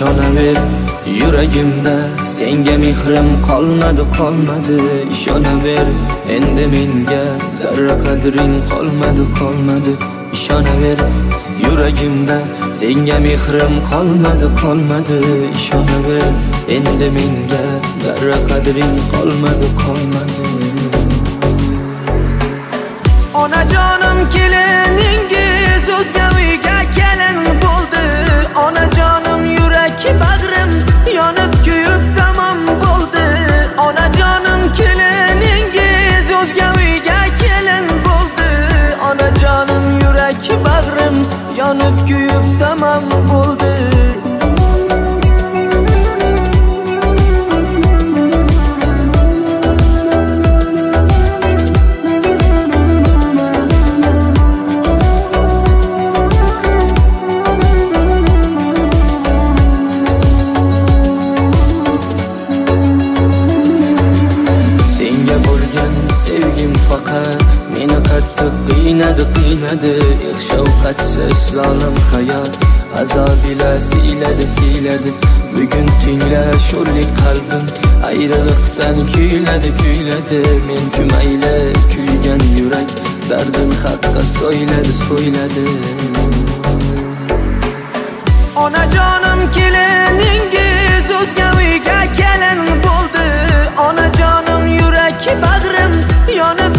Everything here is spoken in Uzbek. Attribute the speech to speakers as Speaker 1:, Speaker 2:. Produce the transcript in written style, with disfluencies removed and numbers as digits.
Speaker 1: ishonaver yuragimda senga mehrim qolmadi ishonaver endi menga zarra qadring qolmadi ishonaver yuragimda senga mehrim qolmadi ishonaver endi menga zarra qadring qolmadi
Speaker 2: Onajonim keliningiz o'zga uyga kelin bo'ldi. Onajonim yurak bag'rim yonib kuyib tamom bo'ldi. Onajonim keliningiz o'zga uyga kelin bo'ldi. Onajonim yurak bag'rim yonib kuyib tamom bo'ldi. Sevgim faqat meni qattiq qiynadi shafqatsiz zolim hayot azob ila siyladi bugun tingla sho'rlik qalbim ayriliqdan kuyladi men kumayla kuygan yurak dardin haqqa so'yladi Onajonim keliningiz o'zga uyga kelin bo'ldi. Onajonim yurak bag'rim yonib